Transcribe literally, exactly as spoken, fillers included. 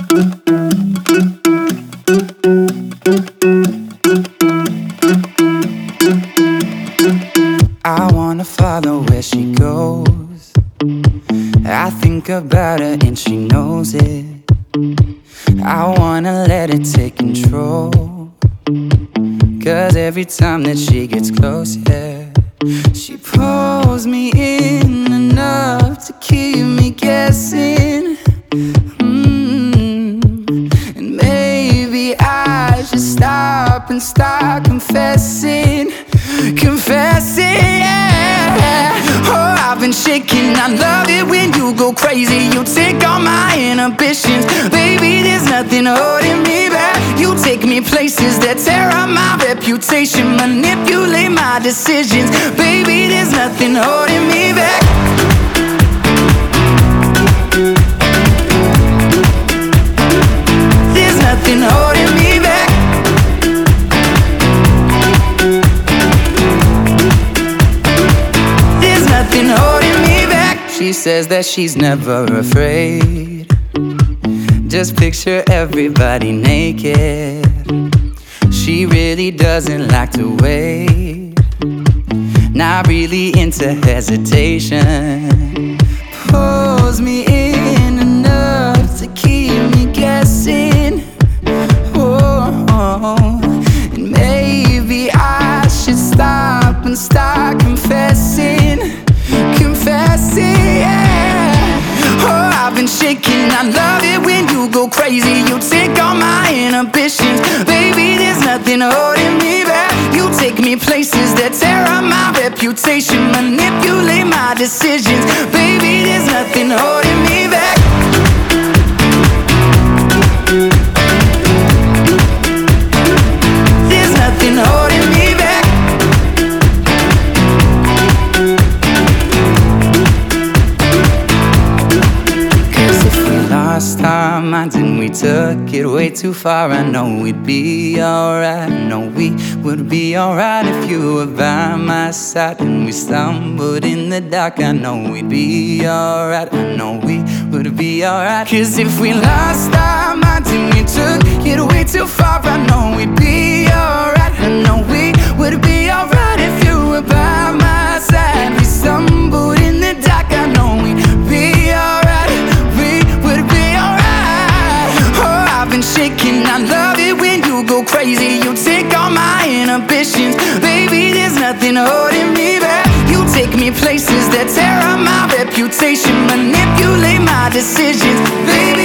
I wanna follow where she goes. I think about her and she knows it. I wanna let it take control, 'cause every time that she gets close, yeah, she pulls me in enough to keep me guessing. mm. And maybe I should stop and start confessing. Confessing, yeah. Oh, I've been shaking. I love it when you go crazy. You take all my inhibitions. Baby, there's nothing holding me back. You take me places that tear up my reputation, manipulate my decisions. Baby, there's nothing holding me back. There's nothing holding me back. Holding me back. She says that she's never afraid. Just picture everybody naked. She really doesn't like to wait. Not really into hesitation. Pulls me in enough to keep me guessing. Oh, and maybe I should stop and start confessing. Confessing, yeah. Oh, I've been shaking. I love it when you go crazy. You take all my inhibitions. Baby, there's nothing holding me back. You take me places that tear up my reputation, manipulate my decisions. Baby, there's nothing holding me back. There's nothing holding me back. Lost our minds and we took it way too far. I know we'd be alright. I know we would be alright if you were by my side. And we stumbled in the dark. I know we'd be alright. I know we would be alright. 'Cause if we lost our minds and we took it way too far, I know we'd be alright. I know we would be alright if you were by my side. We stumbled in the dark. I know we'd be alright. Shaking, I love it when you go crazy. You take all my inhibitions. Baby, there's nothing holding me back. You take me places that tear up my reputation, manipulate my decisions. Baby,